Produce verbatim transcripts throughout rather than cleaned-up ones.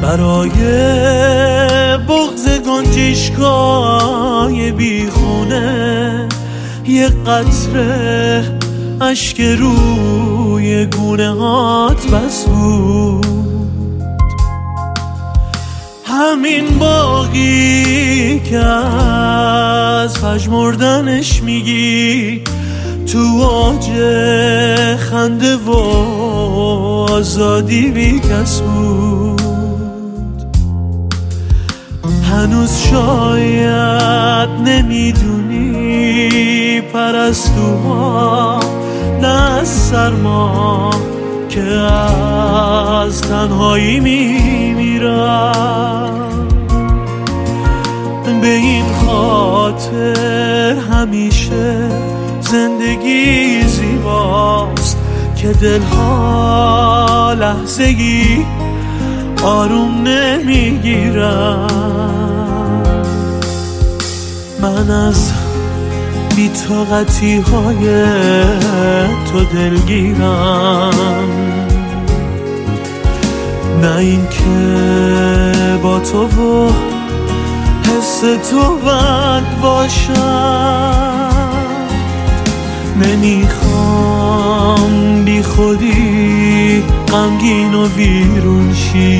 برای بغض گنجشگاه بیخونه یه قطره اشک روی گونه هات بس بود. همین باقی که از پژمردنش میگی تو اوج خنده و آزادی بی کس بود. هنوز شاید نمیدونی پرستوها نه از سرما که از تنهایی میمیرن. به این خاطر همیشه زندگی زیباست که دلها لحظه‌ای آروم نمیگیرن. من از بی‌طاقتی های تو دلگیرم، نه این که با تو و حس تو بد باشم. نمیخوام بی خودی غمگین و ویرون شی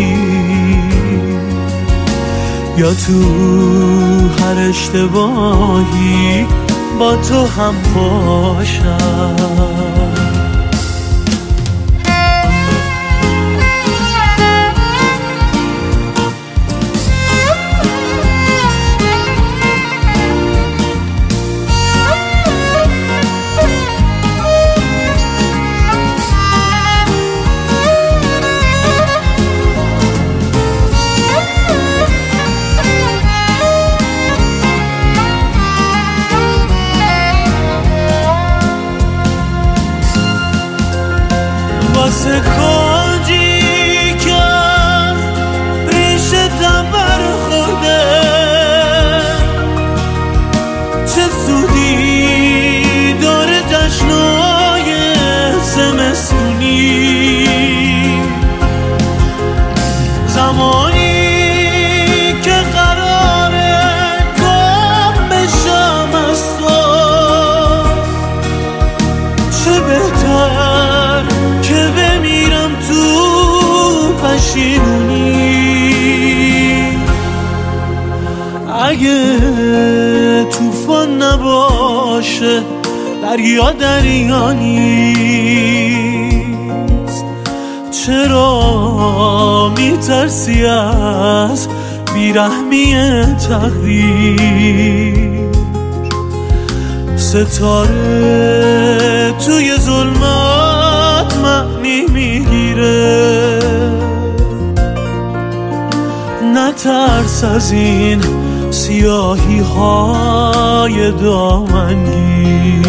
یا تو هر اشتباهی با تو هم باشم. واسه کاجی که ریشه دم برخورده چه سودی داره جشنای زمستونی. زمانی که قراره گم بشم از تو چه بهتر که بمیرم تو پشیمونی. اگه طوفان نباشه دریا دریا نیست، چرا میترسی از بیرحمی تقدیر؟ ستاره توی ظلمات معنی میگیره، نترس از این سیاهی های دامنگیر.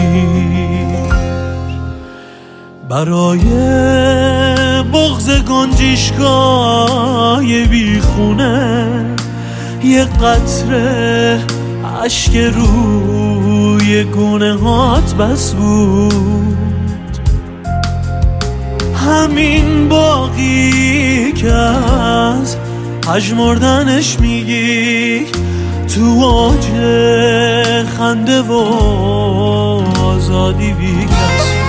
برای بغض گنجشگاه بیخونه یه قطره اشک روی گونه هات بس بود. همین باقی که از پژمردنش میگی تو اوج خنده و آزادی بی کس بود.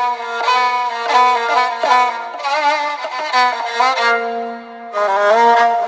Oh